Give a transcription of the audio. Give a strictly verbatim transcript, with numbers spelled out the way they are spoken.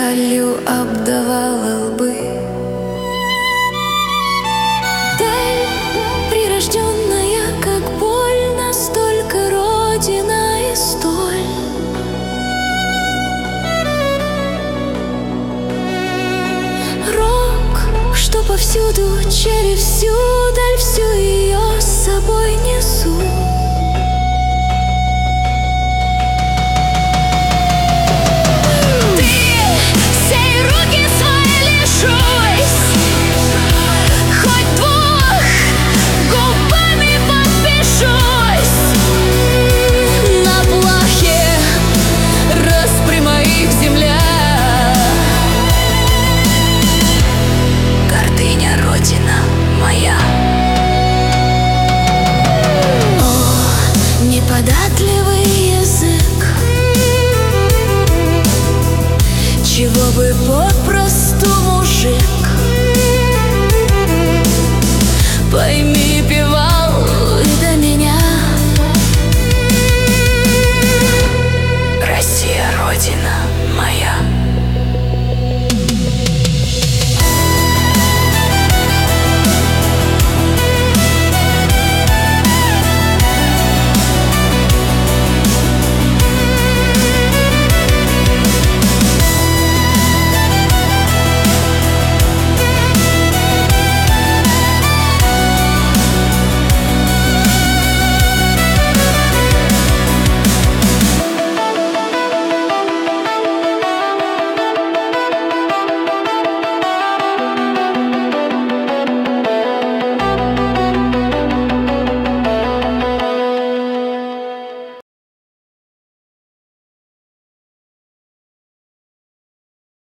сталью обдавала лбы. Даль прирожденная, как боль, настолько родина и столь. Рок, что повсюду, через всю даль, всю ее с собой несу. Неподатливый язык, чего бы попросту мужик, пойми, певал и до меня. Россия, Родина.